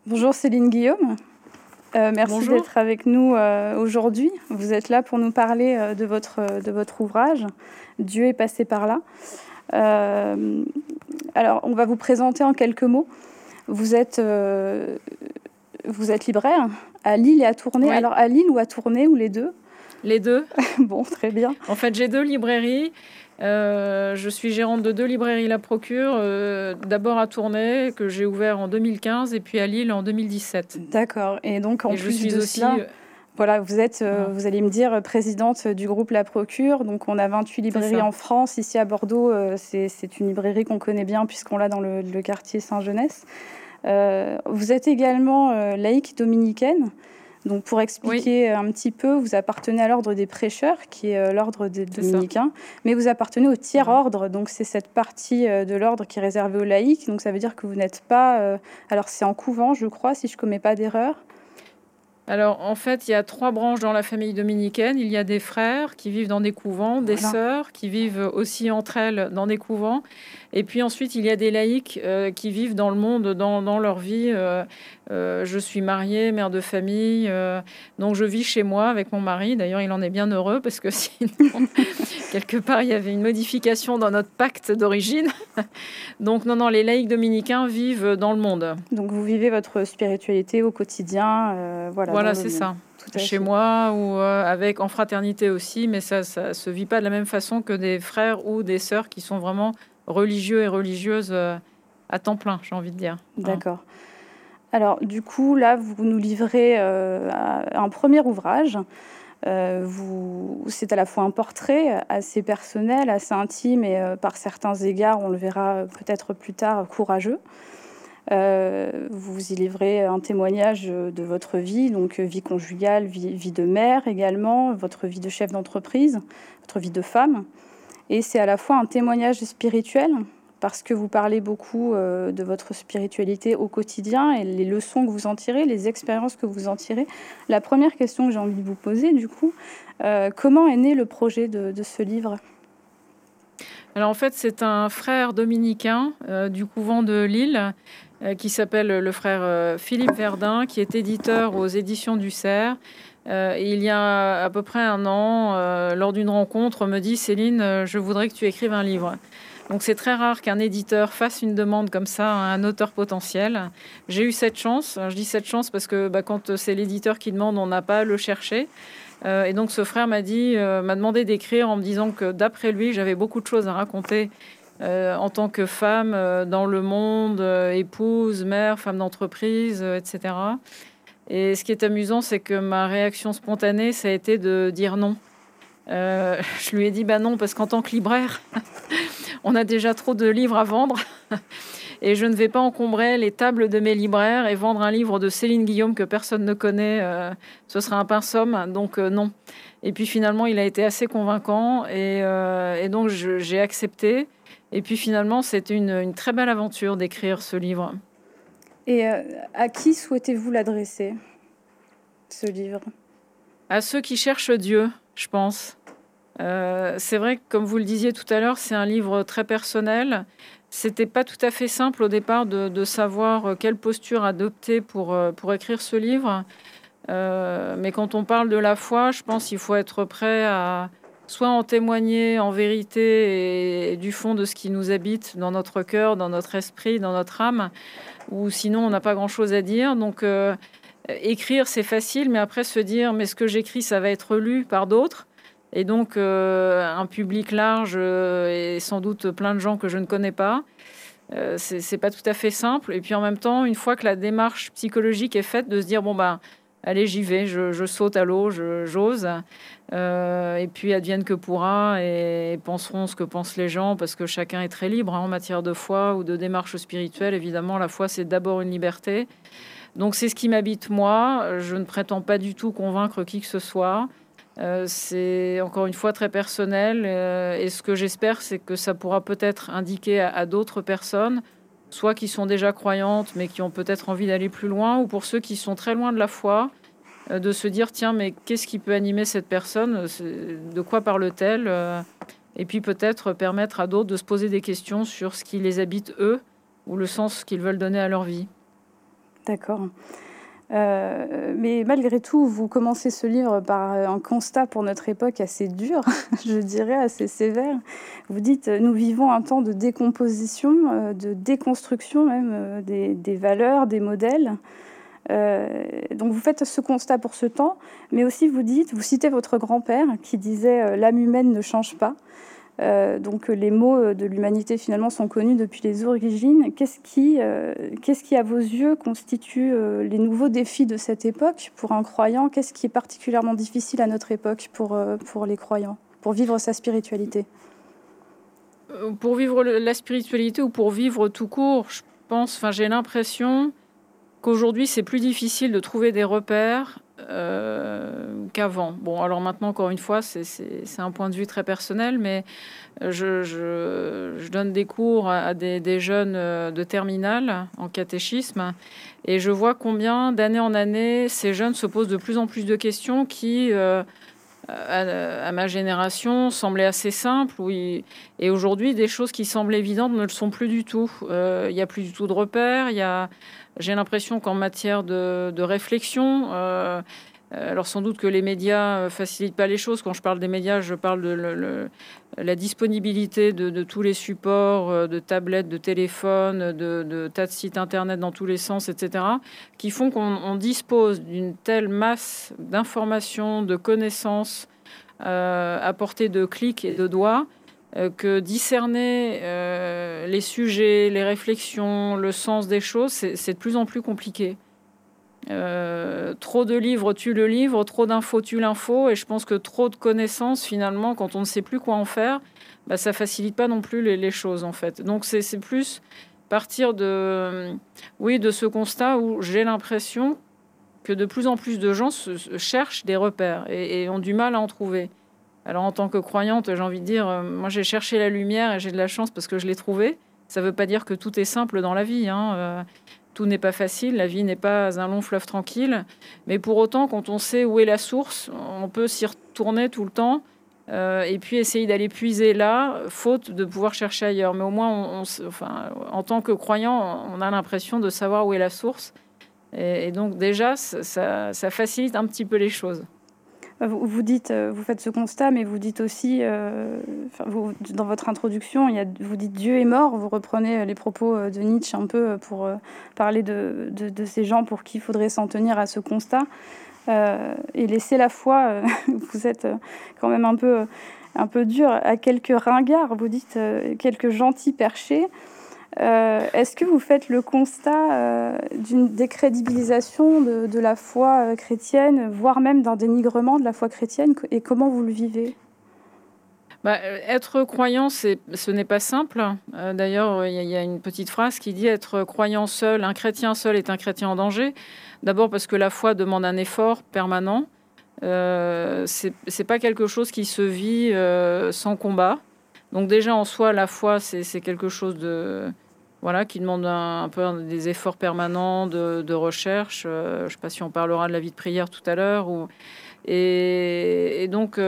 Bonjour Céline Guillaume, merci Bonjour. d'être avec nous aujourd'hui. Vous êtes là pour nous parler de votre ouvrage « Dieu est passé par là ». Alors, on va vous présenter en quelques mots. Vous êtes libraire à Lille et à Tournai. Oui. Alors, à Lille ou à Tournai, ou les deux? Les deux. Bon, très bien. En fait, j'ai 2 librairies. Je suis gérante de 2 librairies La Procure. D'abord à Tournai, que j'ai ouvert en 2015, et puis à Lille en 2017. D'accord. Et donc, en Et plus je suis de aussi... cela, voilà, vous êtes, Voilà. vous allez me dire, présidente du groupe La Procure. Donc, on a 28 librairies ça. en France. Ici, à Bordeaux, c'est une librairie qu'on connaît bien puisqu'on l'a dans le quartier Saint-Genès. Vous êtes également laïque dominicaine. Donc, pour expliquer un petit peu, vous appartenez à l'ordre des prêcheurs, qui est l'ordre des dominicains, mais vous appartenez au tiers-ordre. Donc, c'est cette partie de l'ordre qui est réservée aux laïcs. Donc, ça veut dire que vous n'êtes pas... alors, c'est en couvent, je crois, si je ne commets pas d'erreur. Alors, en fait, il y a 3 branches dans la famille dominicaine. Il y a des frères qui vivent dans des couvents, des sœurs qui vivent aussi entre elles dans des couvents. Et puis ensuite, il y a des laïcs qui vivent dans le monde, dans leur vie. Je suis mariée, mère de famille. Donc, je vis chez moi avec mon mari. D'ailleurs, il en est bien heureux parce que sinon, quelque part, il y avait une modification dans notre pacte d'origine. Donc, non, les laïcs dominicains vivent dans le monde. Donc, vous vivez votre spiritualité au quotidien, Voilà, c'est ça. Chez moi ou avec en fraternité aussi, mais ça se vit pas de la même façon que des frères ou des sœurs qui sont vraiment religieux et religieuses à temps plein, j'ai envie de dire. D'accord. Alors, du coup, là, vous nous livrez un premier ouvrage. C'est à la fois un portrait assez personnel, assez intime et par certains égards, on le verra peut-être plus tard, courageux. Vous y livrez un témoignage de votre vie, donc vie conjugale, vie de mère également, votre vie de chef d'entreprise, votre vie de femme. Et c'est à la fois un témoignage spirituel, parce que vous parlez beaucoup de votre spiritualité au quotidien et les leçons que vous en tirez, les expériences que vous en tirez. La première question que j'ai envie de vous poser, du coup, comment est né le projet de ce livre ? Alors en fait, c'est un frère dominicain du couvent de Lille qui s'appelle le frère Philippe Verdun, qui est éditeur aux éditions du Cerf. Il y a à peu près un an, lors d'une rencontre, me dit « Céline, je voudrais que tu écrives un livre ». Donc c'est très rare qu'un éditeur fasse une demande comme ça à un auteur potentiel. J'ai eu cette chance. Je dis cette chance parce que quand c'est l'éditeur qui demande, on n'a pas à le chercher. Et donc ce frère m'a demandé d'écrire en me disant que d'après lui, j'avais beaucoup de choses à raconter en tant que femme dans le monde, épouse, mère, femme d'entreprise, etc. Et ce qui est amusant, c'est que ma réaction spontanée, ça a été de dire non. Je lui ai dit non, parce qu'en tant que libraire, on a déjà trop de livres à vendre. Et je ne vais pas encombrer les tables de mes libraires et vendre un livre de Céline Guillaume que personne ne connaît. Ce sera un pince-homme, donc non. Et puis finalement, il a été assez convaincant et donc j'ai accepté. Et puis finalement, c'était une très belle aventure d'écrire ce livre. Et à qui souhaitez-vous l'adresser, ce livre ? À ceux qui cherchent Dieu, je pense. C'est vrai que, comme vous le disiez tout à l'heure, c'est un livre très personnel. C'était pas tout à fait simple au départ de savoir quelle posture adopter pour écrire ce livre. Mais quand on parle de la foi, je pense qu'il faut être prêt à soit en témoigner en vérité et du fond de ce qui nous habite dans notre cœur, dans notre esprit, dans notre âme, ou sinon on n'a pas grand-chose à dire. Donc écrire, c'est facile, mais après se dire, mais ce que j'écris, ça va être lu par d'autres. Et donc, un public large et sans doute plein de gens que je ne connais pas. C'est pas tout à fait simple. Et puis, en même temps, une fois que la démarche psychologique est faite, de se dire, allez, j'y vais, je saute à l'eau, j'ose. Et puis, advienne que pourra, et penseront ce que pensent les gens, parce que chacun est très libre en matière de foi ou de démarche spirituelle. Évidemment, la foi, c'est d'abord une liberté. Donc, c'est ce qui m'habite, moi. Je ne prétends pas du tout convaincre qui que ce soit. C'est encore une fois très personnel et ce que j'espère, c'est que ça pourra peut-être indiquer à d'autres personnes, soit qui sont déjà croyantes mais qui ont peut-être envie d'aller plus loin, ou pour ceux qui sont très loin de la foi, de se dire tiens, mais qu'est-ce qui peut animer cette personne, de quoi parle-t-elle, et puis peut-être permettre à d'autres de se poser des questions sur ce qui les habite eux ou le sens qu'ils veulent donner à leur vie. D'accord. Mais malgré tout, vous commencez ce livre par un constat pour notre époque assez dur, je dirais, assez sévère. Vous dites, nous vivons un temps de décomposition, de déconstruction même des valeurs, des modèles. Donc vous faites ce constat pour ce temps, mais aussi vous citez votre grand-père qui disait l'âme humaine ne change pas. Donc les maux de l'humanité finalement sont connus depuis les origines. Qu'est-ce qui, à vos yeux, constitue les nouveaux défis de cette époque pour un croyant? Qu'est-ce qui est particulièrement difficile à notre époque pour les croyants, pour vivre sa spiritualité? Pour vivre la spiritualité ou pour vivre tout court, je pense, j'ai l'impression qu'aujourd'hui c'est plus difficile de trouver des repères qu'avant. Bon, alors maintenant, encore une fois, c'est un point de vue très personnel, mais je donne des cours à des jeunes de terminale en catéchisme, et je vois combien d'année en année ces jeunes se posent de plus en plus de questions qui, à ma génération, semblaient assez simples, et aujourd'hui, des choses qui semblent évidentes ne le sont plus du tout. Il n'y a plus du tout de repères. J'ai l'impression qu'en matière de réflexion, alors sans doute que les médias facilitent pas les choses. Quand je parle des médias, je parle de la disponibilité de tous les supports, de tablettes, de téléphones, de tas de sites internet dans tous les sens, etc., qui font qu'on dispose d'une telle masse d'informations, de connaissances à portée de clics et de doigts, que discerner les sujets, les réflexions, le sens des choses, c'est de plus en plus compliqué. Trop de livres tue le livre, trop d'infos tue l'info, et je pense que trop de connaissances, finalement, quand on ne sait plus quoi en faire, ça facilite pas non plus les choses, en fait. Donc c'est plus partir de ce constat où j'ai l'impression que de plus en plus de gens cherchent des repères et ont du mal à en trouver. Alors en tant que croyante, j'ai envie de dire, moi j'ai cherché la lumière et j'ai de la chance parce que je l'ai trouvée. Ça ne veut pas dire que tout est simple dans la vie, hein. Tout n'est pas facile, la vie n'est pas un long fleuve tranquille. Mais pour autant, quand on sait où est la source, on peut s'y retourner tout le temps et puis essayer d'aller puiser là, faute de pouvoir chercher ailleurs. Mais au moins, en tant que croyant, on a l'impression de savoir où est la source. Et donc déjà, ça facilite un petit peu les choses. Vous dites, vous faites ce constat, mais vous dites aussi, dans votre introduction, vous dites Dieu est mort. Vous reprenez les propos de Nietzsche un peu pour parler de ces gens pour qui il faudrait s'en tenir à ce constat et laisser la foi. Vous êtes quand même un peu dur à quelques ringards. Vous dites quelques gentils perchés. Est-ce que vous faites le constat d'une décrédibilisation de la foi chrétienne, voire même d'un dénigrement de la foi chrétienne, et comment vous le vivez? Être croyant, ce n'est pas simple. D'ailleurs, il y a une petite phrase qui dit être croyant seul, un chrétien seul est un chrétien en danger. D'abord parce que la foi demande un effort permanent. C'est pas quelque chose qui se vit sans combat. Donc déjà en soi, la foi, c'est quelque chose qui demande un peu des efforts permanents de recherche. Je ne sais pas si on parlera de la vie de prière tout à l'heure. Et donc,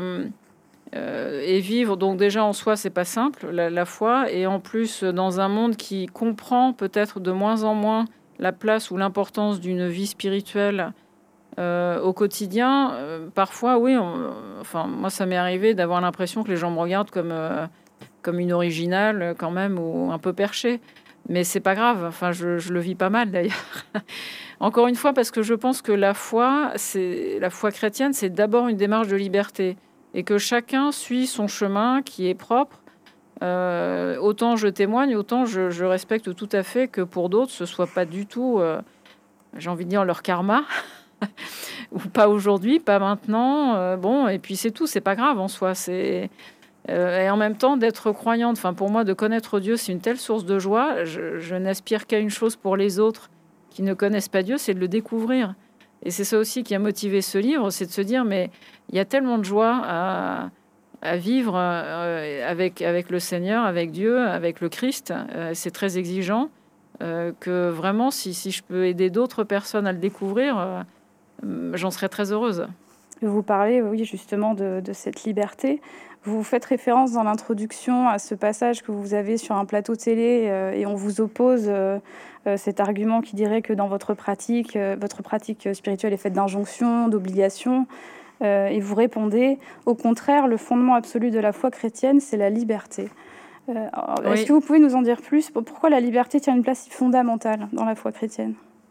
et vivre, donc déjà en soi, c'est pas simple, la foi. Et en plus, dans un monde qui comprend peut-être de moins en moins la place ou l'importance d'une vie spirituelle au quotidien, parfois, oui, moi, ça m'est arrivé d'avoir l'impression que les gens me regardent comme une originale quand même, ou un peu perchée. Mais c'est pas grave, je le vis pas mal d'ailleurs. Encore une fois, parce que je pense que la foi chrétienne, c'est d'abord une démarche de liberté. Et que chacun suit son chemin qui est propre. Autant je témoigne, autant je respecte tout à fait que pour d'autres, ce soit pas du tout, j'ai envie de dire, leur karma. Ou pas aujourd'hui, pas maintenant. Et puis c'est tout, c'est pas grave en soi. Et en même temps, d'être croyante, pour moi, de connaître Dieu, c'est une telle source de joie. Je n'aspire qu'à une chose pour les autres qui ne connaissent pas Dieu, c'est de le découvrir. Et c'est ça aussi qui a motivé ce livre, c'est de se dire, mais il y a tellement de joie à vivre avec le Seigneur, avec Dieu, avec le Christ. C'est très exigeant que vraiment, si je peux aider d'autres personnes à le découvrir, j'en serais très heureuse. Vous parlez, oui, justement, de cette liberté. Vous faites référence dans l'introduction à ce passage que vous avez sur un plateau télé et on vous oppose cet argument qui dirait que dans votre pratique spirituelle est faite d'injonctions, d'obligations. Et vous répondez, au contraire, le fondement absolu de la foi chrétienne, c'est la liberté. Est-ce que vous pouvez nous en dire plus? Pourquoi la liberté tient une place si fondamentale dans la foi chrétienne?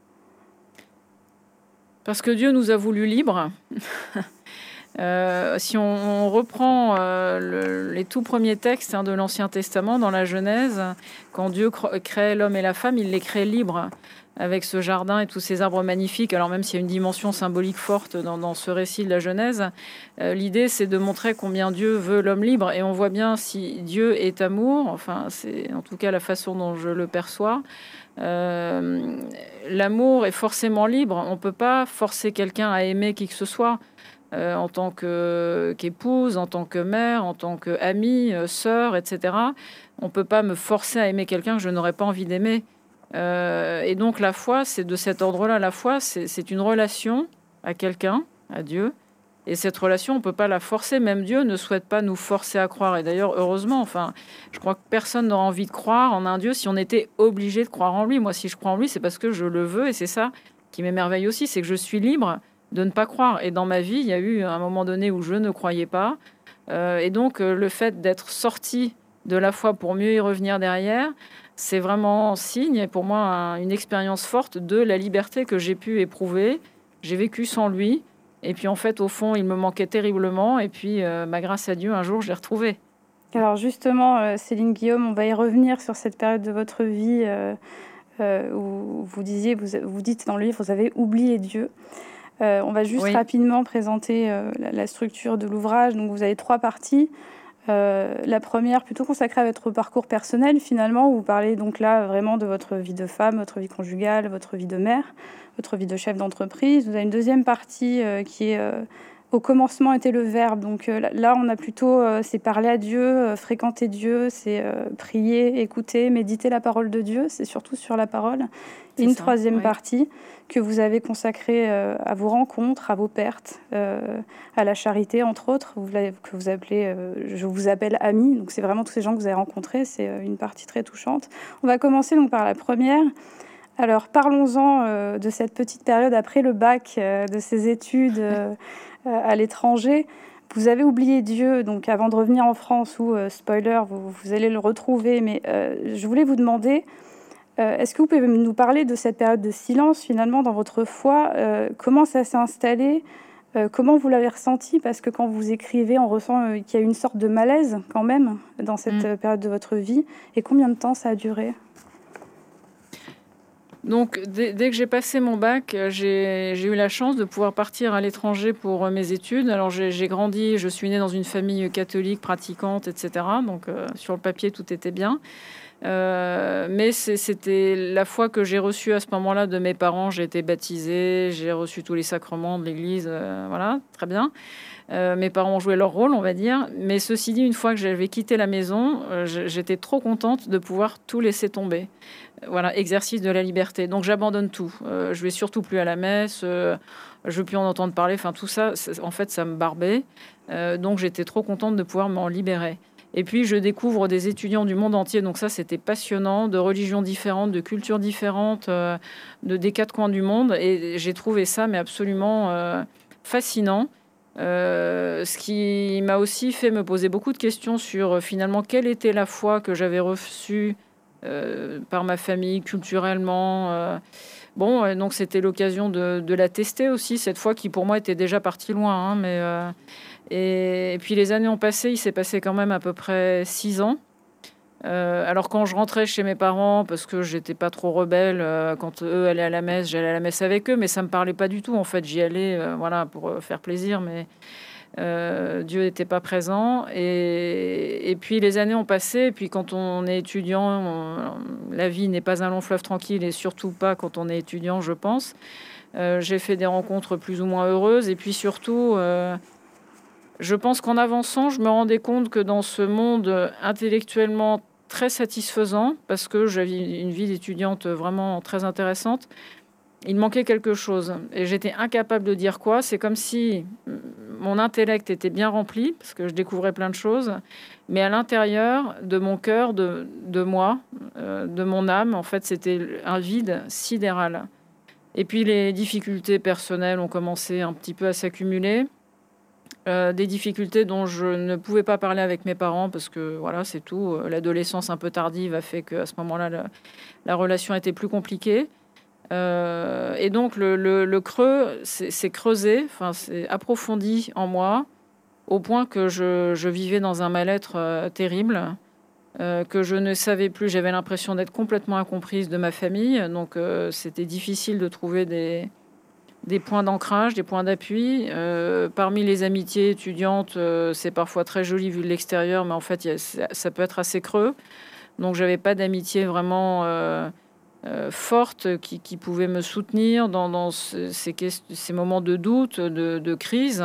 Parce que Dieu nous a voulu libres. Si on reprend les tout premiers textes de l'Ancien Testament, dans la Genèse, quand Dieu crée l'homme et la femme, il les crée libres, avec ce jardin et tous ces arbres magnifiques. Alors même s'il y a une dimension symbolique forte dans ce récit de la Genèse, l'idée c'est de montrer combien Dieu veut l'homme libre. Et on voit bien, si Dieu est amour, enfin c'est en tout cas la façon dont je le perçois, l'amour est forcément libre. On ne peut pas forcer quelqu'un à aimer qui que ce soit. En tant qu'épouse, en tant que mère, en tant qu'amie, sœur, etc. On ne peut pas me forcer à aimer quelqu'un que je n'aurais pas envie d'aimer. Et donc la foi, c'est de cet ordre-là. La foi, c'est une relation à quelqu'un, à Dieu. Et cette relation, on ne peut pas la forcer. Même Dieu ne souhaite pas nous forcer à croire. Et d'ailleurs, heureusement, enfin, je crois que personne n'aura envie de croire en un Dieu si on était obligé de croire en lui. Moi, si je crois en lui, c'est parce que je le veux. Et c'est ça qui m'émerveille aussi, c'est que je suis libre de ne pas croire. Et dans ma vie, il y a eu un moment donné où je ne croyais pas. Et donc, le fait d'être sorti de la foi pour mieux y revenir derrière, c'est vraiment un signe, pour moi, une expérience forte de la liberté que j'ai pu éprouver. J'ai vécu sans lui. Et puis, en fait, au fond, il me manquait terriblement. Et puis, grâce à Dieu, un jour, je l'ai retrouvé. Alors justement, Céline Guillaume, on va y revenir sur cette période de votre vie où vous dites dans le livre, vous avez oublié Dieu. On va juste rapidement présenter la structure de l'ouvrage. Donc, vous avez 3 parties. La première, plutôt consacrée à votre parcours personnel, finalement, où vous parlez donc là vraiment de votre vie de femme, votre vie conjugale, votre vie de mère, votre vie de chef d'entreprise. Vous avez une deuxième partie qui est au commencement était le verbe. Donc là, on a plutôt, c'est parler à Dieu, fréquenter Dieu, c'est prier, écouter, méditer la parole de Dieu. C'est surtout sur la parole. Et une troisième partie que vous avez consacrée à vos rencontres, à vos pertes, à la charité, entre autres, que vous appelez, je vous appelle amie. Donc c'est vraiment tous ces gens que vous avez rencontrés. C'est une partie très touchante. On va commencer donc par la première. Alors parlons-en de cette petite période après le bac, de ces études à l'étranger. Vous avez oublié Dieu, donc avant de revenir en France, où, spoiler, vous allez le retrouver. Mais je voulais vous demander, est-ce que vous pouvez nous parler de cette période de silence, finalement, dans votre foi? Comment ça s'est installé? Comment vous l'avez ressenti? Parce que quand vous écrivez, on ressent qu'il y a une sorte de malaise, quand même, dans cette période de votre vie. Et combien de temps ça a duré? Donc, dès que j'ai passé mon bac, j'ai eu la chance de pouvoir partir à l'étranger pour mes études. Alors, j'ai grandi, je suis née dans une famille catholique, pratiquante, etc. Donc, sur le papier, tout était bien. Mais c'était la foi que j'ai reçue à ce moment-là de mes parents. J'ai été baptisée, j'ai reçu tous les sacrements de l'Église, voilà, très bien. Mes parents ont joué leur rôle, on va dire. Mais ceci dit, une fois que j'avais quitté la maison, j'étais trop contente de pouvoir tout laisser tomber. Voilà, exercice de la liberté. Donc j'abandonne tout. Je vais surtout plus à la messe. Je veux plus en entendre parler. Enfin, tout ça, en fait, ça me barbait. Donc j'étais trop contente de pouvoir m'en libérer. Et puis je découvre des étudiants du monde entier. Donc ça, c'était passionnant, de religions différentes, de cultures différentes, des 4 coins du monde. Et j'ai trouvé ça, mais absolument fascinant. Ce qui m'a aussi fait me poser beaucoup de questions sur finalement quelle était la foi que j'avais reçue par ma famille, culturellement. Donc c'était l'occasion de la tester aussi, cette fois qui pour moi était déjà partie loin. Et puis les années ont passé, il s'est passé quand même à peu près 6 ans. Alors quand je rentrais chez mes parents, parce que j'étais pas trop rebelle, quand eux allaient à la messe, j'allais à la messe avec eux, mais ça me parlait pas du tout. En fait, j'y allais pour faire plaisir, mais Dieu n'était pas présent. Et puis les années ont passé. Et puis quand on est étudiant, la vie n'est pas un long fleuve tranquille, et surtout pas quand on est étudiant, je pense. J'ai fait des rencontres plus ou moins heureuses. Et puis surtout, je pense qu'en avançant, je me rendais compte que dans ce monde intellectuellement très satisfaisant, parce que j'avais une vie d'étudiante vraiment très intéressante, il manquait quelque chose. Et j'étais incapable de dire quoi. C'est comme si mon intellect était bien rempli, parce que je découvrais plein de choses. Mais à l'intérieur de mon cœur, de moi, de mon âme, en fait, c'était un vide sidéral. Et puis les difficultés personnelles ont commencé un petit peu à s'accumuler. Des difficultés dont je ne pouvais pas parler avec mes parents parce que voilà, c'est tout. L'adolescence un peu tardive a fait qu'à ce moment-là, la relation était plus compliquée. Et donc le creux c'est creusé, enfin c'est approfondi en moi au point que je vivais dans un mal-être terrible, que je ne savais plus. J'avais l'impression d'être complètement incomprise de ma famille, donc c'était difficile de trouver des points d'ancrage, des points d'appui. Parmi les amitiés étudiantes, c'est parfois très joli vu de l'extérieur, mais en fait, ça peut être assez creux. Donc, j'avais pas d'amitié vraiment forte qui pouvait me soutenir dans ces moments de doute, de crise.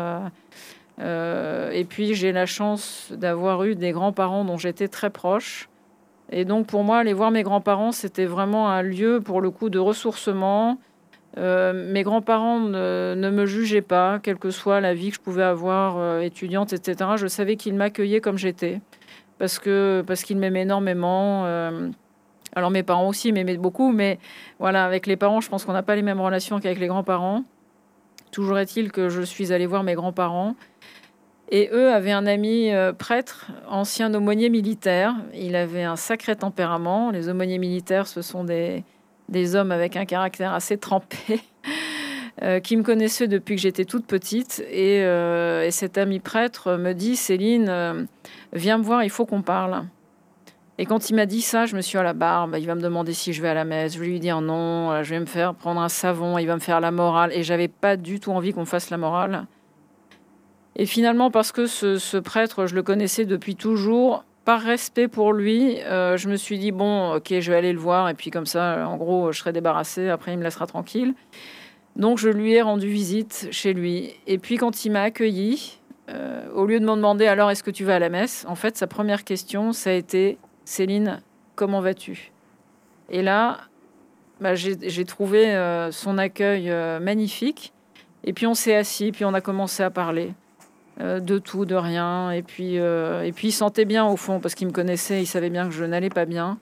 Et puis, j'ai la chance d'avoir eu des grands-parents dont j'étais très proche. Et donc, pour moi, aller voir mes grands-parents, c'était vraiment un lieu, pour le coup, de ressourcement. Mes grands-parents ne me jugeaient pas, quelle que soit la vie que je pouvais avoir, étudiante, etc. Je savais qu'ils m'accueillaient comme j'étais, parce qu'ils m'aimaient énormément. Alors mes parents aussi m'aimaient beaucoup, mais voilà, avec les parents, je pense qu'on n'a pas les mêmes relations qu'avec les grands-parents. Toujours est-il que je suis allée voir mes grands-parents, et eux avaient un ami prêtre, ancien aumônier militaire. Il avait un sacré tempérament. Les aumôniers militaires, ce sont des hommes avec un caractère assez trempé, qui me connaissaient depuis que j'étais toute petite. Et cet ami prêtre me dit, Céline, viens me voir, il faut qu'on parle. Et quand il m'a dit ça, je me suis à la barbe. Il va me demander si je vais à la messe. Je vais lui dire non, je vais me faire prendre un savon, il va me faire la morale. Et j'avais pas du tout envie qu'on fasse la morale. Et finalement, parce que ce prêtre, je le connaissais depuis toujours, par respect pour lui, je me suis dit, bon, ok, je vais aller le voir. Et puis comme ça, en gros, je serai débarrassée. Après, il me laissera tranquille. Donc, je lui ai rendu visite chez lui. Et puis, quand il m'a accueilli, au lieu de me demander, alors, est-ce que tu vas à la messe? En fait, sa première question, ça a été, Céline, comment vas-tu? Et là, j'ai trouvé son accueil magnifique. Et puis, on s'est assis, puis on a commencé à parler. De tout, de rien. Et puis, il sentait bien au fond, parce qu'il me connaissait, il savait bien que je n'allais pas bien.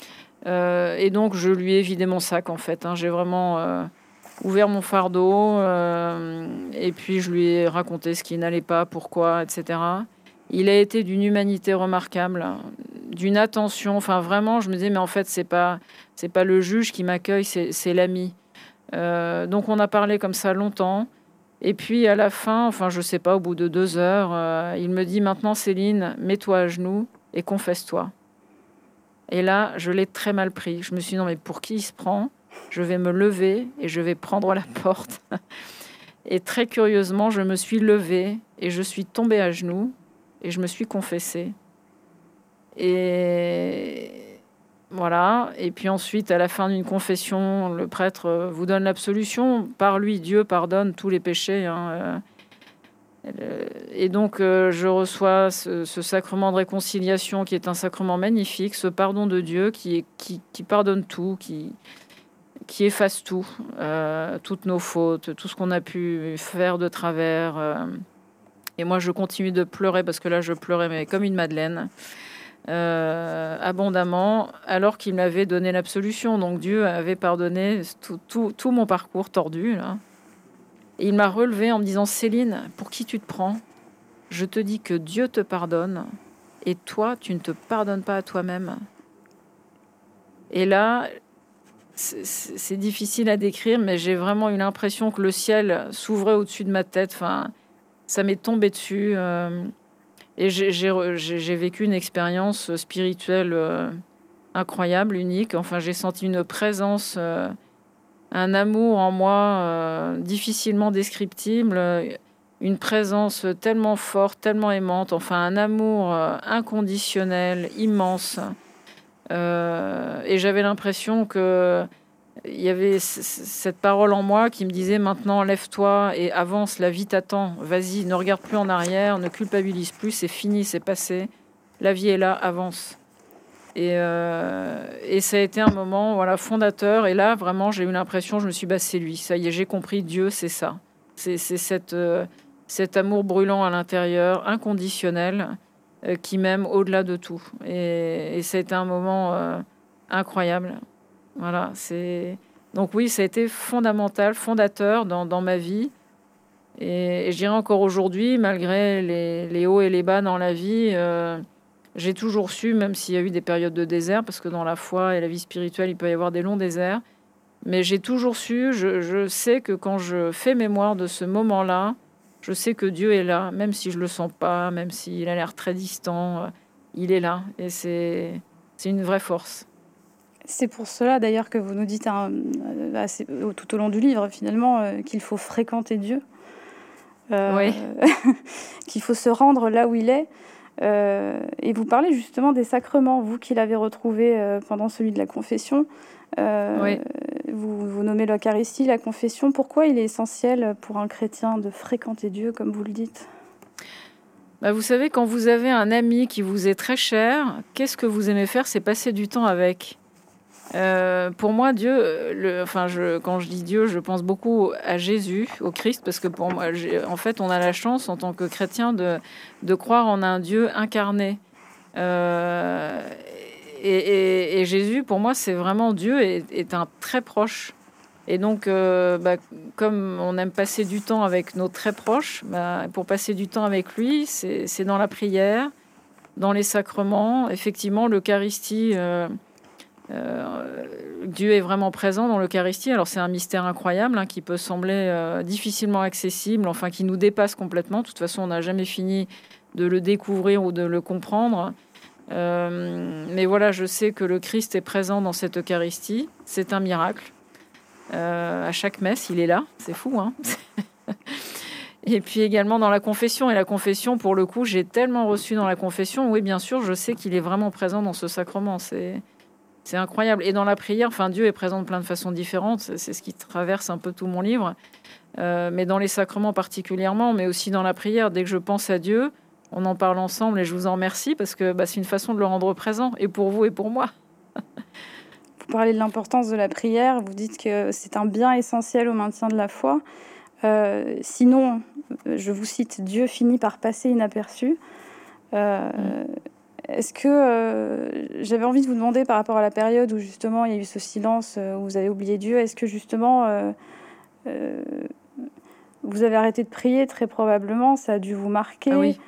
Et donc, je lui ai vidé mon sac, en fait. J'ai vraiment ouvert mon fardeau. Et puis, je lui ai raconté ce qui n'allait pas, pourquoi, etc. Il a été d'une humanité remarquable, d'une attention. Enfin, vraiment, je me disais, mais en fait, c'est pas le juge qui m'accueille, c'est l'ami. Donc, on a parlé comme ça longtemps. Et puis à la fin, enfin je sais pas, au bout de 2 heures, il me dit maintenant Céline, mets-toi à genoux et confesse-toi. Et là, je l'ai très mal pris. Je me suis dit non mais pour qui il se prend? Je vais me lever et je vais prendre la porte. Et très curieusement, je me suis levée et je suis tombée à genoux et je me suis confessée. Et voilà. Et puis ensuite, à la fin d'une confession, le prêtre vous donne l'absolution. Par lui, Dieu pardonne tous les péchés. Et donc, je reçois ce sacrement de réconciliation qui est un sacrement magnifique, ce pardon de Dieu qui pardonne tout, qui efface tout, toutes nos fautes, tout ce qu'on a pu faire de travers. Et moi, je continue de pleurer parce que là, je pleurais mais comme une madeleine. Abondamment, alors qu'il m'avait donné l'absolution. Donc Dieu avait pardonné tout mon parcours tordu. Là. Et il m'a relevé en me disant, Céline, pour qui tu te prends? Je te dis que Dieu te pardonne et toi, tu ne te pardonnes pas à toi-même. Et là, c'est difficile à décrire, mais j'ai vraiment eu l'impression que le ciel s'ouvrait au-dessus de ma tête. Enfin, ça m'est tombé dessus. Et j'ai vécu une expérience spirituelle incroyable, unique. Enfin, j'ai senti une présence, un amour en moi difficilement descriptible, une présence tellement forte, tellement aimante. Enfin, un amour inconditionnel, immense. Et j'avais l'impression que il y avait cette parole en moi qui me disait maintenant lève-toi et avance, la vie t'attend, vas-y, ne regarde plus en arrière, ne culpabilise plus, c'est fini, c'est passé, la vie est là, avance. Et ça a été un moment voilà, fondateur. Et là, vraiment, j'ai eu l'impression, je me suis dit, bah, c'est lui. Ça y est, j'ai compris, Dieu, c'est ça. C'est cet amour brûlant à l'intérieur, inconditionnel, qui m'aime au-delà de tout. Et ça a été un moment incroyable. Voilà, donc oui, ça a été fondamental, fondateur dans ma vie. Et je dirais encore aujourd'hui, malgré les hauts et les bas dans la vie, j'ai toujours su, même s'il y a eu des périodes de désert, parce que dans la foi et la vie spirituelle, il peut y avoir des longs déserts, mais j'ai toujours su, je sais que quand je fais mémoire de ce moment-là, je sais que Dieu est là, même si je le sens pas, même s'il a l'air très distant, il est là. Et c'est une vraie force. C'est pour cela d'ailleurs que vous nous dites tout au long du livre finalement qu'il faut fréquenter Dieu, Oui. qu'il faut se rendre là où il est. Et vous parlez justement des sacrements, vous qui l'avez retrouvé pendant celui de la confession. Oui. Vous nommez l'Eucharistie, la confession. Pourquoi il est essentiel pour un chrétien de fréquenter Dieu, comme vous le dites ? Bah, vous savez, quand vous avez un ami qui vous est très cher, qu'est-ce que vous aimez faire ? C'est passer du temps avec. Pour moi, Dieu, quand je dis Dieu, je pense beaucoup à Jésus, au Christ, parce que pour moi, en fait, on a la chance en tant que chrétien de croire en un Dieu incarné. Et Jésus, pour moi, c'est vraiment Dieu est un très proche. Et donc, comme on aime passer du temps avec nos très proches, pour passer du temps avec lui, c'est dans la prière, dans les sacrements. Effectivement, l'Eucharistie, Dieu est vraiment présent dans l'Eucharistie. Alors, c'est un mystère incroyable qui peut sembler difficilement accessible, enfin, qui nous dépasse complètement. De toute façon, on n'a jamais fini de le découvrir ou de le comprendre. Mais voilà, je sais que le Christ est présent dans cette Eucharistie. C'est un miracle. À chaque messe, il est là. C'est fou, hein. Et puis également dans la confession. Et la confession, pour le coup, j'ai tellement reçu dans la confession. Oui, bien sûr, je sais qu'il est vraiment présent dans ce sacrement. C'est incroyable. Et dans la prière, enfin, Dieu est présent de plein de façons différentes. C'est ce qui traverse un peu tout mon livre. Mais dans les sacrements particulièrement, mais aussi dans la prière. Dès que je pense à Dieu, on en parle ensemble et je vous en remercie parce que c'est une façon de le rendre présent, et pour vous et pour moi. Vous parlez de l'importance de la prière, vous dites que c'est un bien essentiel au maintien de la foi. Sinon, je vous cite, Dieu finit par passer inaperçu. Est-ce que j'avais envie de vous demander par rapport à la période où justement il y a eu ce silence, où vous avez oublié Dieu, est-ce que justement vous avez arrêté de prier très probablement, ça a dû vous marquer. Ah oui.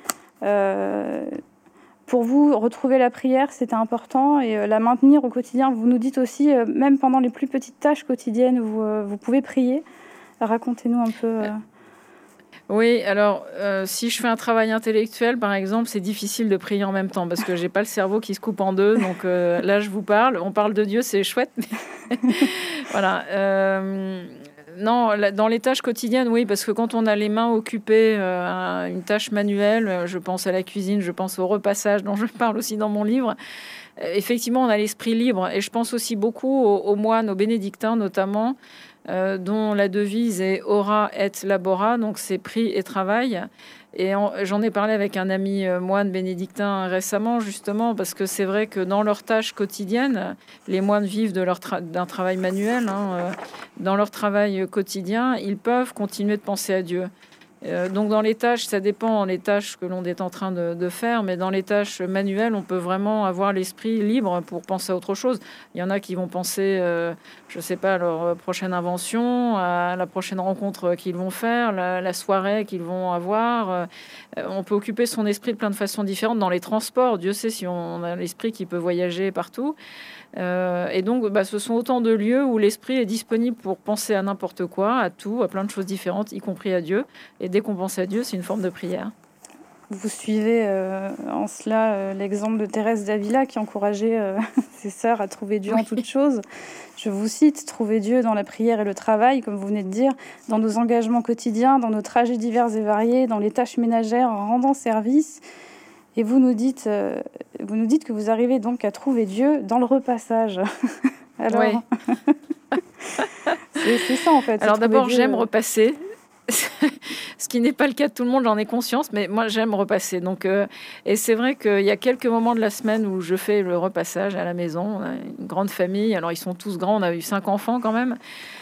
Pour vous, retrouver la prière, c'était important et la maintenir au quotidien. Vous nous dites aussi, même pendant les plus petites tâches quotidiennes, vous pouvez prier. Racontez-nous un peu. Oui, alors si je fais un travail intellectuel, par exemple, c'est difficile de prier en même temps parce que j'ai pas le cerveau qui se coupe en deux. Donc là, je vous parle. On parle de Dieu, c'est chouette. Mais voilà. Non, dans les tâches quotidiennes, oui, parce que quand on a les mains occupées à une tâche manuelle, je pense à la cuisine, je pense au repassage dont je parle aussi dans mon livre. Effectivement, on a l'esprit libre. Et je pense aussi beaucoup aux moines, aux bénédictins notamment, dont la devise est ora et labora, donc c'est prix et travail. Et j'en ai parlé avec un ami moine bénédictin récemment, justement, parce que c'est vrai que dans leurs tâches quotidiennes, les moines vivent d'un travail manuel. Dans leur travail quotidien, ils peuvent continuer de penser à Dieu. Donc dans les tâches, ça dépend des tâches que l'on est en train de faire, mais dans les tâches manuelles, on peut vraiment avoir l'esprit libre pour penser à autre chose. Il y en a qui vont penser, je sais pas, à leur prochaine invention, à la prochaine rencontre qu'ils vont faire, la soirée qu'ils vont avoir. On peut occuper son esprit de plein de façons différentes. Dans les transports, Dieu sait si on a l'esprit qui peut voyager partout. Et donc, ce sont autant de lieux où l'esprit est disponible pour penser à n'importe quoi, à tout, à plein de choses différentes, y compris à Dieu. Et dès qu'on pense à Dieu, c'est une forme de prière. Vous suivez en cela l'exemple de Thérèse d'Avila qui encourageait ses sœurs à trouver Dieu en toutes choses. Je vous cite, trouver Dieu dans la prière et le travail, comme vous venez de dire, dans nos engagements quotidiens, dans nos trajets divers et variés, dans les tâches ménagères, en rendant service. Et vous nous dites que vous arrivez donc à trouver Dieu dans le repassage. Alors, oui. c'est ça en fait. Alors d'abord, j'aime repasser. Ce qui n'est pas le cas de tout le monde, j'en ai conscience, mais moi j'aime repasser. Donc, et c'est vrai qu'il y a quelques moments de la semaine où je fais le repassage à la maison. On a une grande famille, alors ils sont tous grands, on a eu 5 enfants quand même.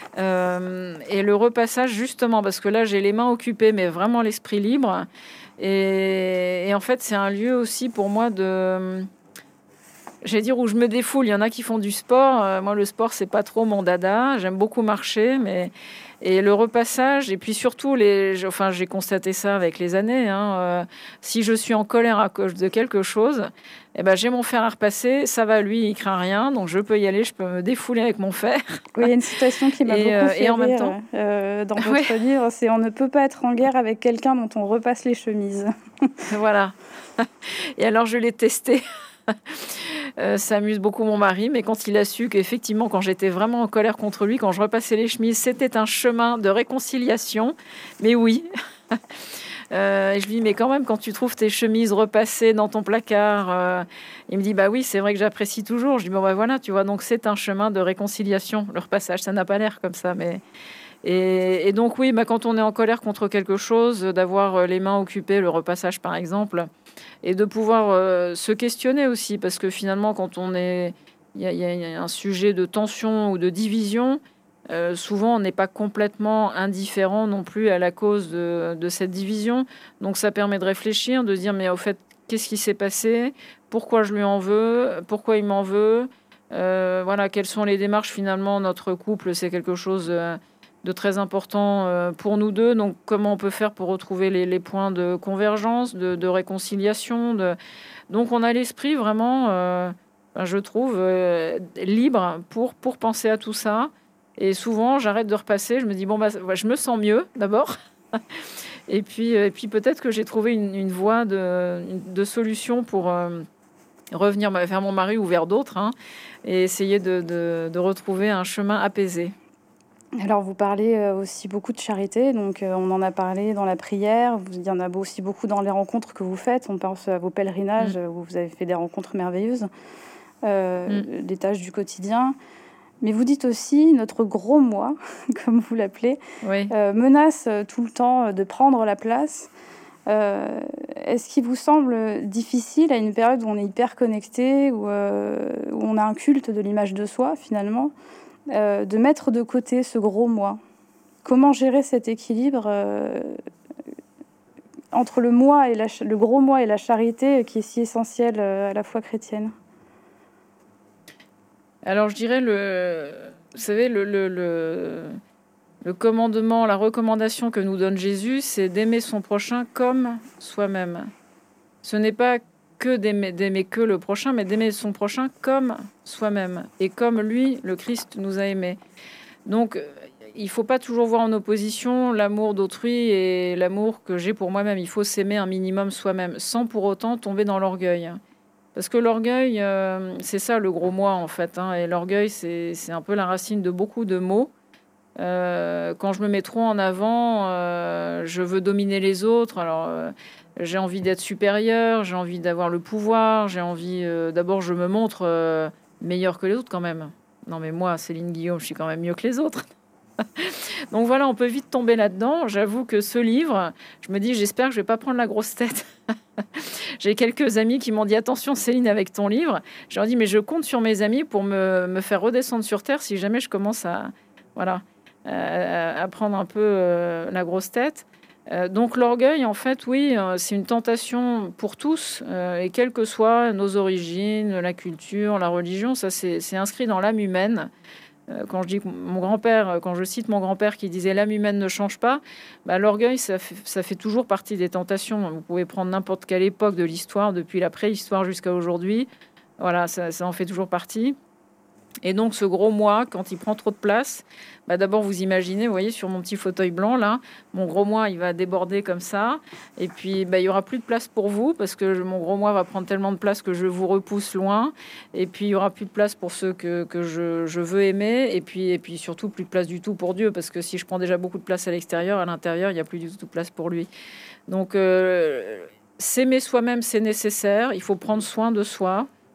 Et le repassage, justement, parce que là j'ai les mains occupées, mais vraiment l'esprit libre. Et en fait, c'est un lieu aussi pour moi de... J'allais dire où je me défoule. Il y en a qui font du sport. Moi, le sport, c'est pas trop mon dada. J'aime beaucoup marcher, mais et le repassage. Et puis surtout, enfin, j'ai constaté ça avec les années. Si je suis en colère à cause de quelque chose, eh ben, j'ai mon fer à repasser. Ça va, lui, il craint rien, donc je peux y aller. Je peux me défouler avec mon fer. Oui, il y a une citation qui m'a beaucoup fait en rire même temps, dans votre livre. C'est on ne peut pas être en guerre avec quelqu'un dont on repasse les chemises. Voilà. Et alors, je l'ai testé. Ça amuse beaucoup mon mari, mais quand il a su qu'effectivement, quand j'étais vraiment en colère contre lui, quand je repassais les chemises, c'était un chemin de réconciliation. Mais oui. Et je lui dis, mais quand même, quand tu trouves tes chemises repassées dans ton placard, il me dit, bah oui, c'est vrai que j'apprécie toujours. Je dis, bon, bah voilà, tu vois, donc c'est un chemin de réconciliation, le repassage. Ça n'a pas l'air comme ça, mais... Et donc, oui, bah, quand on est en colère contre quelque chose, d'avoir les mains occupées, le repassage, par exemple, et de pouvoir se questionner aussi, parce que finalement, quand il y a un sujet de tension ou de division, souvent on n'est pas complètement indifférent non plus à la cause de cette division. Donc ça permet de réfléchir, de dire mais au fait, qu'est-ce qui s'est passé? Pourquoi je lui en veux? Pourquoi il m'en veut? Voilà, quelles sont les démarches finalement? Notre couple, c'est quelque chose de très important pour nous deux. Donc, comment on peut faire pour retrouver les points de convergence, de réconciliation Donc, on a l'esprit vraiment, je trouve, libre pour penser à tout ça. Et souvent, j'arrête de repasser. Je me dis, bon, bah, je me sens mieux d'abord. Et puis peut-être que j'ai trouvé une voie de solution pour revenir vers mon mari ou vers d'autres, et essayer de retrouver un chemin apaisé. Alors, vous parlez aussi beaucoup de charité, donc on en a parlé dans la prière, il y en a aussi beaucoup dans les rencontres que vous faites, on pense à vos pèlerinages où vous avez fait des rencontres merveilleuses, des tâches du quotidien. Mais vous dites aussi, notre gros moi, comme vous l'appelez, oui. Menace tout le temps de prendre la place. Est-ce qu'il vous semble difficile à une période où on est hyper connecté, où on a un culte de l'image de soi finalement, de mettre de côté ce gros moi? Comment gérer cet équilibre entre le moi et le gros moi et la charité qui est si essentielle à la foi chrétienne? Alors je dirais vous savez, le commandement, la recommandation que nous donne Jésus, c'est d'aimer son prochain comme soi-même. Ce n'est pas que d'aimer que le prochain, mais d'aimer son prochain comme soi-même et comme lui, le Christ, nous a aimés. Donc, il ne faut pas toujours voir en opposition l'amour d'autrui et l'amour que j'ai pour moi-même. Il faut s'aimer un minimum soi-même, sans pour autant tomber dans l'orgueil. Parce que l'orgueil, c'est ça le gros moi, en fait. Et l'orgueil, c'est un peu la racine de beaucoup de maux. Quand je me mets trop en avant, je veux dominer les autres. Alors, j'ai envie d'être supérieur, j'ai envie d'avoir le pouvoir, j'ai envie... D'abord, je me montre meilleur que les autres quand même. Non, mais moi, Céline Guillaume, je suis quand même mieux que les autres. Donc voilà, on peut vite tomber là-dedans. J'avoue que ce livre, je me dis, j'espère que je vais pas prendre la grosse tête. J'ai quelques amis qui m'ont dit, attention Céline, avec ton livre. Je leur dis, mais je compte sur mes amis pour me faire redescendre sur terre si jamais je commence à prendre un peu la grosse tête. Donc l'orgueil, en fait, oui, c'est une tentation pour tous, et quelles que soient nos origines, la culture, la religion, ça c'est inscrit dans l'âme humaine. Quand je dis mon grand-père, quand je cite mon grand-père qui disait l'âme humaine ne change pas, l'orgueil, ça fait toujours partie des tentations. Vous pouvez prendre n'importe quelle époque de l'histoire, depuis la préhistoire jusqu'à aujourd'hui. Voilà, ça en fait toujours partie. Et donc, ce gros moi, quand il prend trop de place, d'abord, vous imaginez, vous voyez, sur mon petit fauteuil blanc, là, mon gros moi, il va déborder comme ça. Et puis, il n'y aura plus de place pour vous parce que mon gros moi va prendre tellement de place que je vous repousse loin. Et puis, il n'y aura plus de place pour ceux que je veux aimer. Et puis, surtout, plus de place du tout pour Dieu parce que si je prends déjà beaucoup de place à l'extérieur, à l'intérieur, il n'y a plus du tout de place pour lui. Donc, s'aimer soi-même, c'est nécessaire. Il faut prendre soin de soi.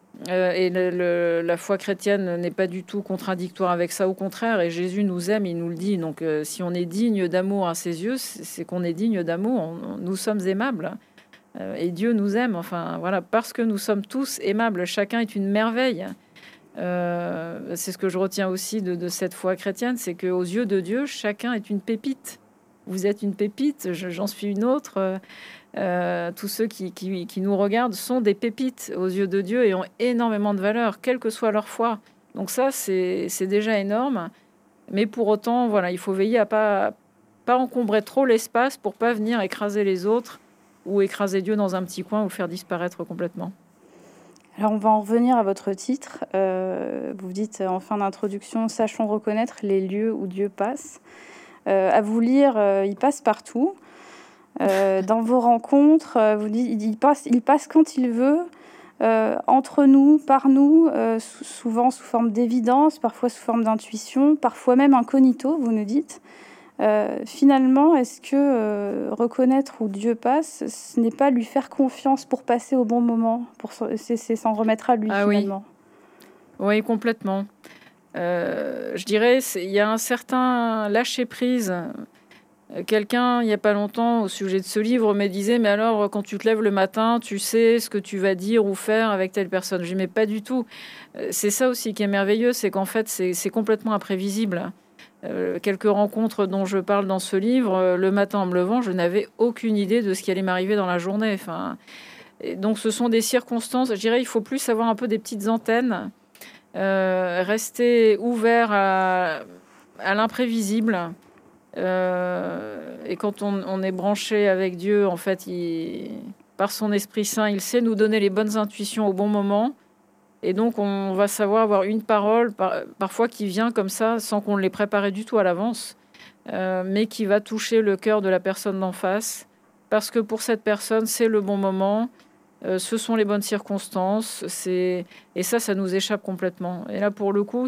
La foi chrétienne n'est pas du tout contradictoire avec ça, au contraire. Et Jésus nous aime, il nous le dit. Donc, si on est digne d'amour à ses yeux, c'est qu'on est digne d'amour. Nous sommes aimables. Et Dieu nous aime. Enfin, voilà, parce que nous sommes tous aimables. Chacun est une merveille. C'est ce que je retiens aussi de cette foi chrétienne, c'est qu'aux yeux de Dieu, chacun est une pépite. Vous êtes une pépite, j'en suis une autre. Tous ceux qui nous regardent sont des pépites aux yeux de Dieu et ont énormément de valeur, quelle que soit leur foi. Donc ça, c'est déjà énorme. Mais pour autant, voilà, il faut veiller à pas encombrer trop l'espace pour pas venir écraser les autres ou écraser Dieu dans un petit coin ou le faire disparaître complètement. Alors, on va en revenir à votre titre. Vous dites en fin d'introduction, sachons reconnaître les lieux où Dieu passe. À vous lire, il passe partout. Dans vos rencontres, vous dites, il passe quand il veut, entre nous, par nous, souvent sous forme d'évidence, parfois sous forme d'intuition, parfois même incognito, vous nous dites. Finalement, est-ce que reconnaître où Dieu passe, ce n'est pas lui faire confiance pour passer au bon moment, c'est s'en remettre à lui finalement? Oui, complètement. Je dirais, il y a un certain lâcher-prise. Quelqu'un, il n'y a pas longtemps, au sujet de ce livre, me disait, mais alors, quand tu te lèves le matin, tu sais ce que tu vas dire ou faire avec telle personne. Je dis, mais pas du tout. C'est ça aussi qui est merveilleux, c'est qu'en fait, c'est complètement imprévisible. Quelques rencontres dont je parle dans ce livre, le matin en me levant, je n'avais aucune idée de ce qui allait m'arriver dans la journée. Enfin, et donc, ce sont des circonstances. Je dirais, il faut plus avoir un peu des petites antennes, rester ouvert à l'imprévisible. Et quand on est branché avec Dieu, en fait, par son Esprit Saint, il sait nous donner les bonnes intuitions au bon moment. Et donc, on va savoir avoir une parole, parfois qui vient comme ça, sans qu'on l'ait préparé du tout à l'avance, mais qui va toucher le cœur de la personne d'en face. Parce que pour cette personne, c'est le bon moment, ce sont les bonnes circonstances. Et ça nous échappe complètement. Et là, pour le coup,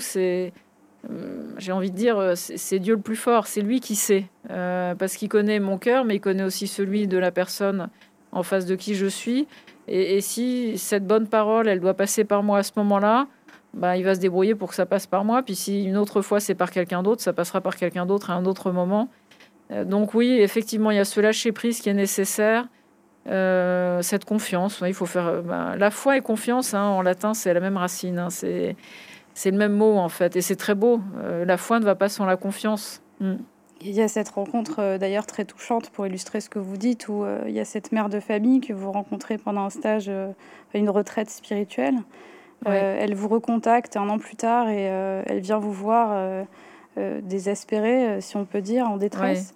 j'ai envie de dire, c'est Dieu le plus fort, c'est lui qui sait, parce qu'il connaît mon cœur, mais il connaît aussi celui de la personne en face de qui je suis. Et si cette bonne parole, elle doit passer par moi à ce moment-là, bah, il va se débrouiller pour que ça passe par moi. Puis si une autre fois c'est par quelqu'un d'autre, ça passera par quelqu'un d'autre à un autre moment. Donc oui, effectivement, il y a ce lâcher-prise qui est nécessaire, cette confiance. Ouais, il faut faire la foi et confiance, hein, en latin, c'est la même racine, hein, c'est le même mot, en fait. Et c'est très beau. La foi ne va pas sans la confiance. Il y a cette rencontre, d'ailleurs, très touchante pour illustrer ce que vous dites, où il y a cette mère de famille que vous rencontrez pendant un stage, une retraite spirituelle. Elle vous recontacte 1 an plus tard et elle vient vous voir désespérée, si on peut dire, en détresse.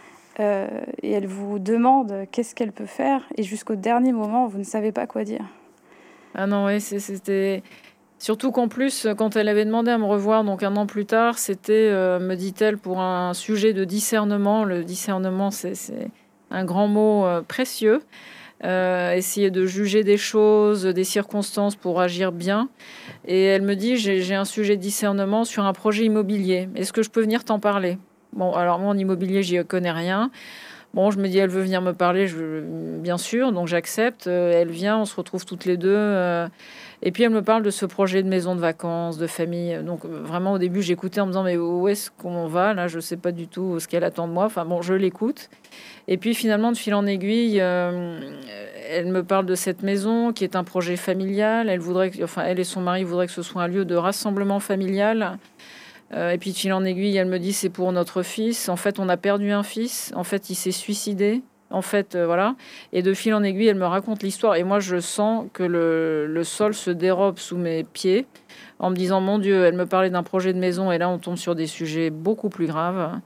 Et elle vous demande qu'est-ce qu'elle peut faire. Et jusqu'au dernier moment, vous ne savez pas quoi dire. Ah non, oui, c'était... Surtout qu'en plus, quand elle avait demandé à me revoir, donc 1 an plus tard, c'était, me dit-elle, pour un sujet de discernement. Le discernement, c'est un grand mot précieux. Essayer de juger des choses, des circonstances pour agir bien. Et elle me dit, j'ai un sujet de discernement sur un projet immobilier. Est-ce que je peux venir t'en parler? Bon, alors moi, en immobilier, j'y connais rien. Bon, je me dis, elle veut venir me parler, bien sûr, donc j'accepte. Elle vient, on se retrouve toutes les deux. Et puis elle me parle de ce projet de maison de vacances, de famille. Donc vraiment au début j'écoutais en me disant mais où est-ce qu'on va là, je sais pas du tout ce qu'elle attend de moi. Enfin bon, je l'écoute. Et puis finalement de fil en aiguille, elle me parle de cette maison qui est un projet familial. Elle et son mari voudraient que ce soit un lieu de rassemblement familial. Et puis de fil en aiguille, elle me dit c'est pour notre fils. En fait, on a perdu un fils. En fait, il s'est suicidé. En fait, voilà. Et de fil en aiguille, elle me raconte l'histoire. Et moi, je sens que le sol se dérobe sous mes pieds en me disant, mon Dieu, elle me parlait d'un projet de maison. Et là, on tombe sur des sujets beaucoup plus graves.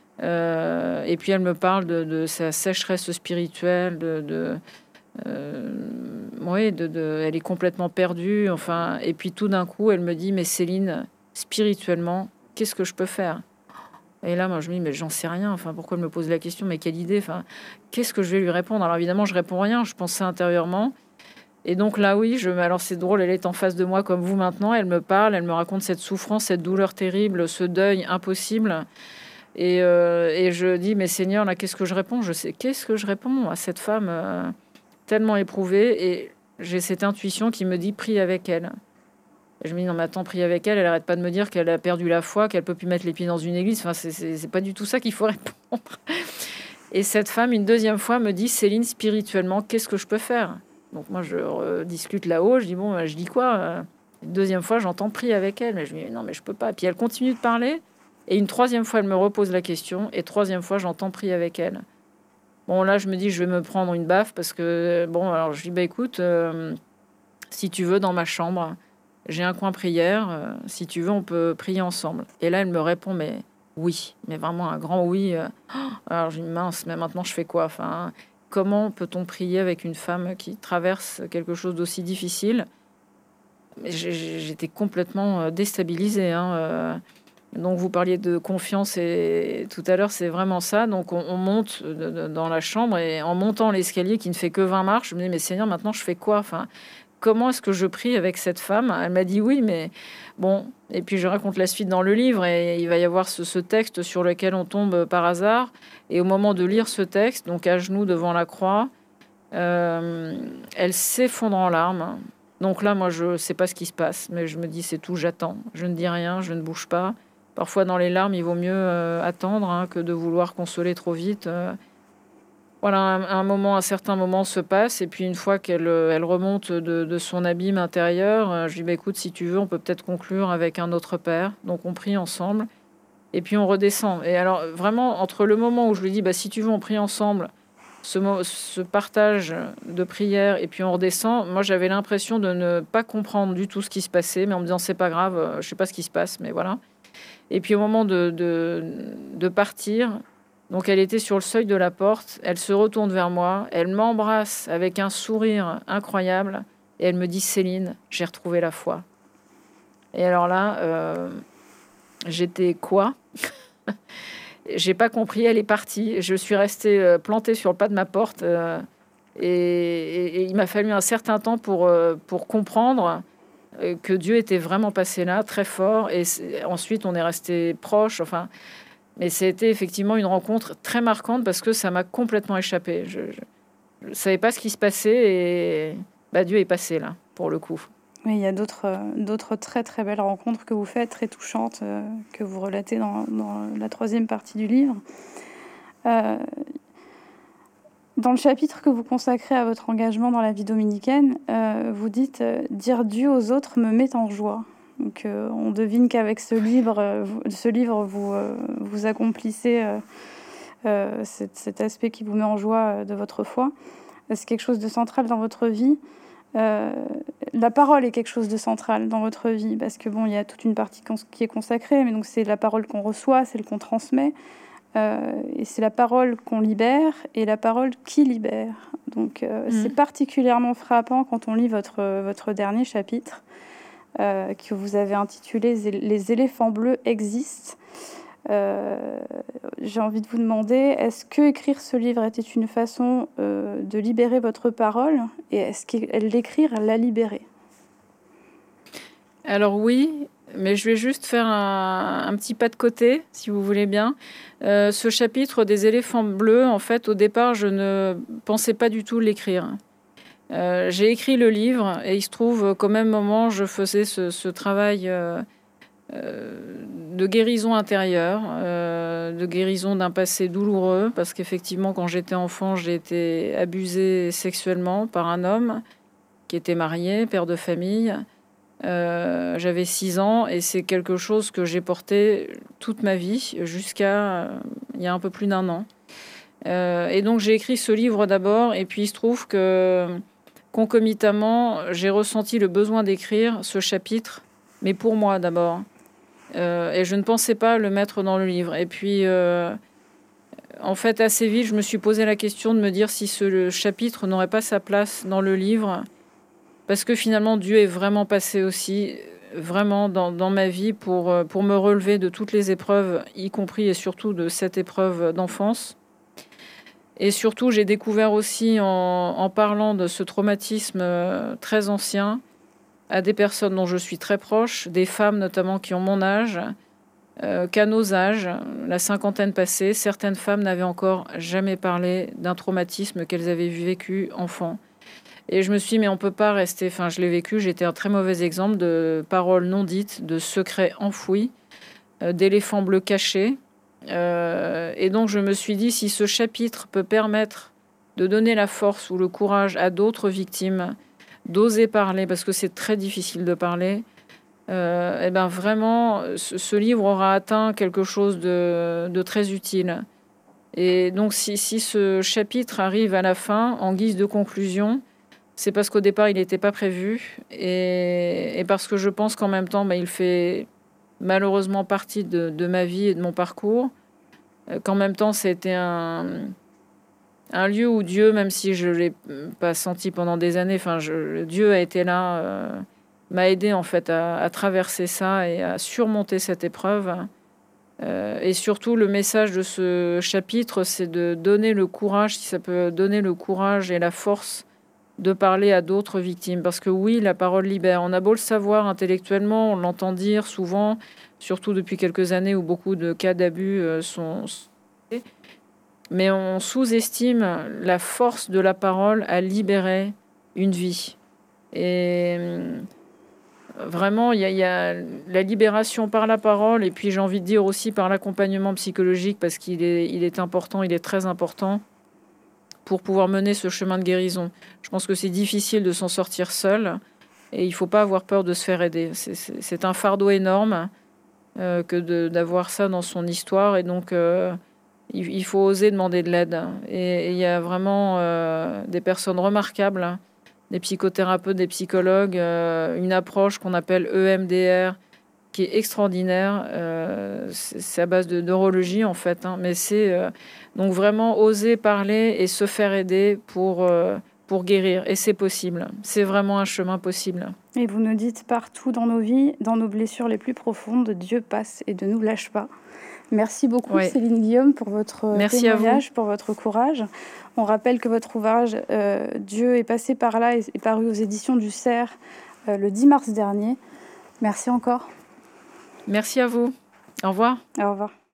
Et puis, elle me parle de sa sécheresse spirituelle, elle est complètement perdue. Enfin, et puis, tout d'un coup, elle me dit, mais Céline, spirituellement, qu'est-ce que je peux faire? Et là, moi, je me dis, mais j'en sais rien. Enfin, pourquoi elle me pose la question? Mais quelle idée? Enfin, qu'est-ce que je vais lui répondre? Alors, évidemment, je réponds rien. Je pense ça intérieurement. Et donc là, oui, alors c'est drôle, elle est en face de moi comme vous maintenant. Elle me parle, elle me raconte cette souffrance, cette douleur terrible, ce deuil impossible. Et je dis, mais Seigneur, là, qu'est-ce que je réponds? Je sais, qu'est-ce que je réponds à cette femme tellement éprouvée? Et j'ai cette intuition qui me dit prie avec elle. Et je me dis non mais attends, prie avec elle, elle arrête pas de me dire qu'elle a perdu la foi, qu'elle peut plus mettre les pieds dans une église. Enfin c'est pas du tout ça qu'il faut répondre. Et cette femme une deuxième fois me dit Céline, spirituellement qu'est-ce que je peux faire? Donc moi je discute là-haut, je dis bon je dis quoi? Une deuxième fois j'entends prie avec elle, mais je me dis non mais je peux pas. Puis elle continue de parler et une troisième fois elle me repose la question et troisième fois j'entends prie avec elle. Bon, là, je me dis, je vais me prendre une baffe parce que, bon, alors je dis, bah écoute, si tu veux, dans ma chambre, j'ai un coin prière. Si tu veux, on peut prier ensemble. Et là, elle me répond, mais oui, mais vraiment un grand oui. Alors, je dis, mince, mais maintenant, je fais quoi? Enfin, comment peut-on prier avec une femme qui traverse quelque chose d'aussi difficile? Mais j'étais complètement déstabilisée, hein. Donc vous parliez de confiance et tout à l'heure c'est vraiment ça. Donc on monte dans la chambre et en montant l'escalier qui ne fait que 20 marches, je me dis mais Seigneur maintenant je fais quoi? Enfin comment est-ce que je prie avec cette femme? Elle m'a dit oui mais bon et puis je raconte la suite dans le livre et il va y avoir ce texte sur lequel on tombe par hasard et au moment de lire ce texte donc à genoux devant la croix elle s'effondre en larmes. Donc là moi je sais pas ce qui se passe mais je me dis c'est tout, j'attends, je ne dis rien, je ne bouge pas. Parfois, dans les larmes, il vaut mieux attendre hein, que de vouloir consoler trop vite. Voilà, un certain moment se passe, et puis une fois qu'elle remonte de son abîme intérieur, je lui dis, bah, écoute, si tu veux, on peut peut-être conclure avec un autre père. Donc, on prie ensemble, et puis on redescend. Et alors, vraiment, entre le moment où je lui dis, bah, si tu veux, on prie ensemble, ce partage de prière, et puis on redescend, moi, j'avais l'impression de ne pas comprendre du tout ce qui se passait, mais en me disant, c'est pas grave, je sais pas ce qui se passe, mais voilà. Et puis au moment de partir, donc elle était sur le seuil de la porte, elle se retourne vers moi, elle m'embrasse avec un sourire incroyable et elle me dit Céline, j'ai retrouvé la foi. Et alors là, j'étais quoi? J'ai pas compris, elle est partie. Je suis restée plantée sur le pas de ma porte et il m'a fallu un certain temps pour comprendre que Dieu était vraiment passé là, très fort, et ensuite on est resté proche. Enfin, mais c'était effectivement une rencontre très marquante parce que ça m'a complètement échappé. Je savais pas ce qui se passait et bah, Dieu est passé là, pour le coup. Oui, il y a d'autres très très belles rencontres que vous faites, très touchantes, que vous relatez dans la troisième partie du livre. Dans le chapitre que vous consacrez à votre engagement dans la vie dominicaine, vous dites « Dire Dieu aux autres me met en joie ». Donc, on devine qu'avec ce livre vous accomplissez cet aspect qui vous met en joie de votre foi. C'est quelque chose de central dans votre vie. La parole est quelque chose de central dans votre vie parce que bon, il y a toute une partie qui est consacrée, mais donc c'est la parole qu'on reçoit, celle qu'on transmet. Et c'est la parole qu'on libère et la parole qui libère. Donc c'est particulièrement frappant quand on lit votre dernier chapitre que vous avez intitulé « Les éléphants bleus existent ». J'ai envie de vous demander, est-ce que écrire ce livre était une façon de libérer votre parole et est-ce qu'elle d'écrire l'a libérée? Alors oui, mais je vais juste faire un petit pas de côté, si vous voulez bien. Ce chapitre des éléphants bleus, en fait, au départ, je ne pensais pas du tout l'écrire. J'ai écrit le livre et il se trouve qu'au même moment, je faisais ce travail de guérison intérieure, de guérison d'un passé douloureux, parce qu'effectivement, quand j'étais enfant, j'ai été abusée sexuellement par un homme qui était marié, père de famille. J'avais 6 ans et c'est quelque chose que j'ai porté toute ma vie jusqu'à il y a un peu plus d'1 an. Et donc j'ai écrit ce livre d'abord et puis il se trouve que concomitamment j'ai ressenti le besoin d'écrire ce chapitre, mais pour moi d'abord. Et je ne pensais pas le mettre dans le livre. Et puis en fait assez vite je me suis posé la question de me dire si ce chapitre n'aurait pas sa place dans le livre. Parce que finalement, Dieu est vraiment passé aussi, vraiment dans ma vie pour me relever de toutes les épreuves, y compris et surtout de cette épreuve d'enfance. Et surtout, j'ai découvert aussi en parlant de ce traumatisme très ancien à des personnes dont je suis très proche, des femmes notamment qui ont mon âge, qu'à nos âges, la cinquantaine passée, certaines femmes n'avaient encore jamais parlé d'un traumatisme qu'elles avaient vécu enfant. Et je me suis dit, mais on ne peut pas rester... Enfin, je l'ai vécu, j'étais un très mauvais exemple de paroles non dites, de secrets enfouis, d'éléphants bleus cachés. Et donc, je me suis dit, si ce chapitre peut permettre de donner la force ou le courage à d'autres victimes, d'oser parler, parce que c'est très difficile de parler, et ben vraiment, ce livre aura atteint quelque chose de très utile. Et donc, si ce chapitre arrive à la fin, en guise de conclusion, c'est parce qu'au départ, il n'était pas prévu, et parce que je pense qu'en même temps, il fait malheureusement partie de ma vie et de mon parcours, qu'en même temps, c'était un lieu où Dieu, même si je ne l'ai pas senti pendant des années, Dieu a été là, m'a aidé en fait à traverser ça et à surmonter cette épreuve. Et surtout, le message de ce chapitre, c'est de donner le courage, si ça peut donner le courage et la force de parler à d'autres victimes. Parce que oui, la parole libère. On a beau le savoir intellectuellement, on l'entend dire souvent, surtout depuis quelques années où beaucoup de cas d'abus sont... Mais on sous-estime la force de la parole à libérer une vie. Et vraiment, il y a la libération par la parole, et puis j'ai envie de dire aussi par l'accompagnement psychologique, parce qu'il est important, il est très important pour pouvoir mener ce chemin de guérison. Je pense que c'est difficile de s'en sortir seul, et il ne faut pas avoir peur de se faire aider. C'est un fardeau énorme que d'avoir ça dans son histoire, et donc il faut oser demander de l'aide. Et il y a vraiment des personnes remarquables, des psychothérapeutes, des psychologues, une approche qu'on appelle EMDR, qui est extraordinaire. C'est à base de neurologie, en fait. Mais c'est donc vraiment oser parler et se faire aider pour guérir. Et c'est possible. C'est vraiment un chemin possible. Et vous nous dites, partout dans nos vies, dans nos blessures les plus profondes, Dieu passe et ne nous lâche pas. Merci beaucoup, Céline Guillaume, pour votre témoignage, pour votre courage. On rappelle que votre ouvrage « Dieu est passé par là » est paru aux éditions du Cerf le 10 mars dernier. Merci encore. Merci à vous. Au revoir. Au revoir.